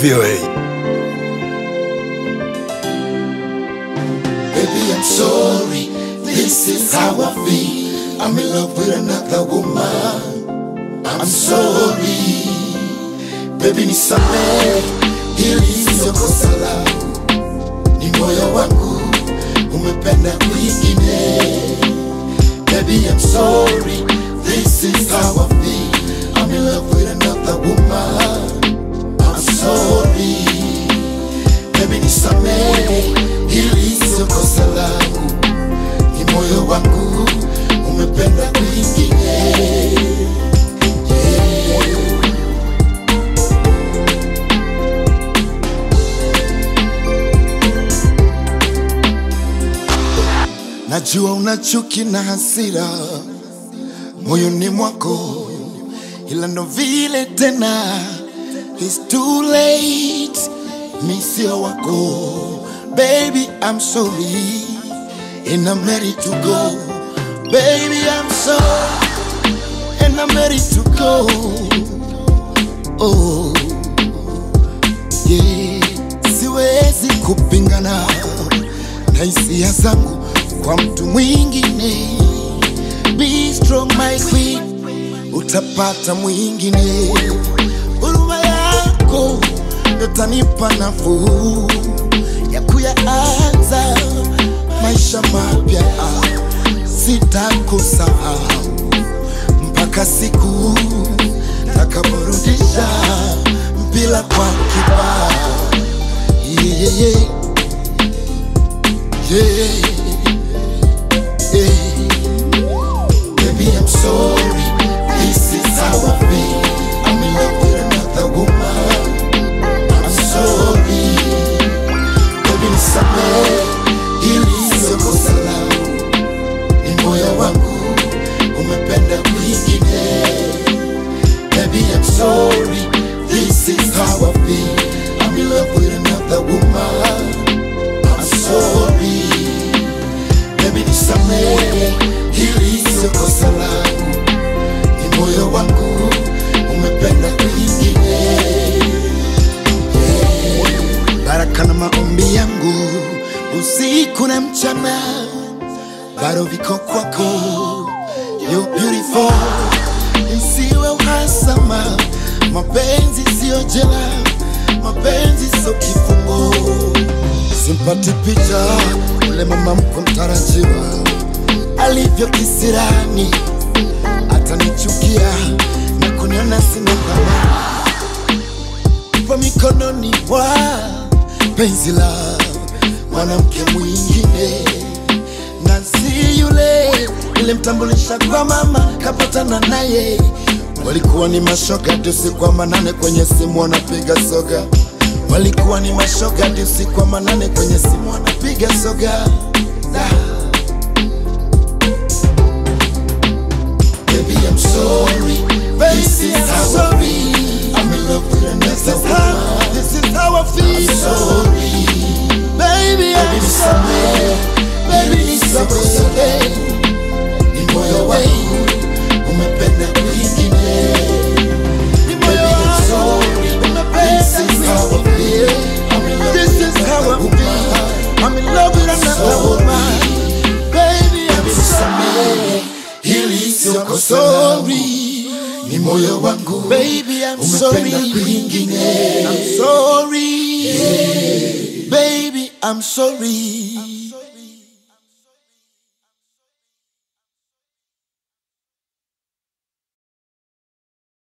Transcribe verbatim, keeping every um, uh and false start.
V O A. Baby, I'm sorry, this is how I feel. I'm in love with another woman. I'm sorry, baby, nisamehe, hili sio kosa langu. Ni moyo wangu umependa kwingine. Baby, I'm sorry, this is how I feel. I'm in love with another woman. I'm sorry, baby, nisamehe, hili sio kosa langu. Ni moyo wangu umependa kwingine. Najua una chuki na hasira moyoni mwako, ila ndo vile tena, it's too late, mi sio wako. Baby, I'm sorry, and I'm ready to go. Baby, I'm sorry, and I'm ready to go. Oh, yeah, siwezi kupingana na hisia zangu kwa mtu mwingine. Be strong my queen, utapata mwingine. Huruma yako ndo tanipa nafuu ya kuyaanza maisha mapya. Sitakusahau mpaka siku takaporudisha mpira kwa kibao. Yeah, yeah, yeah. Yeah. Yeah. Baby, I'm sorry, this is how I feel. I'm in love with another woman. I'm sorry, baby, nisamehe, hili sio kosa langu. Ni moyo wangu umependa kwingine. Baby, I'm sorry, this is how I feel. I'm in love with another woman. I'm sorry, baby, nisamehe, hili sio kosa langu. Ni moyo wangu umependa kwingine. Yeah. Baraka na maombi yangu usiku na mchana bado viko kwako. You're beautiful, isiwe uhasama. Mapenzi sio jela, mapenzi sio kifungo. Simpati picha ule mama mko mtarajiwa alivyo kisirani, atanichukia na kuniona sina thamani. Kwa mikononi mwa penzi la mwanamke mwingine, na si yule nilimtambulisha kwa mama kapatana naye. Walikuwa ni mashoga hadi usiku wa manane, kwenye simu wanapiga soga. Walikuwa ni mashoga hadi usiku wa manane, kwenye simu wanapiga soga. Nah. Baby, I'm sorry, baby, this is how I feel. I'm in love with another woman. This is how I feel. I'm sorry, baby, I'm sorry, baby, it's so good. Ni moyo wangu umependa kwingine. Baby, I'm sorry, this is how I feel. I'm in love this is how I feel. I'm in love with another woman. Baby, I'm sorry, hili sio kosa langu. Ni moyo wangu baby, I'm sorry, kwingine. I'm sorry, yeah. Baby, I'm sorry.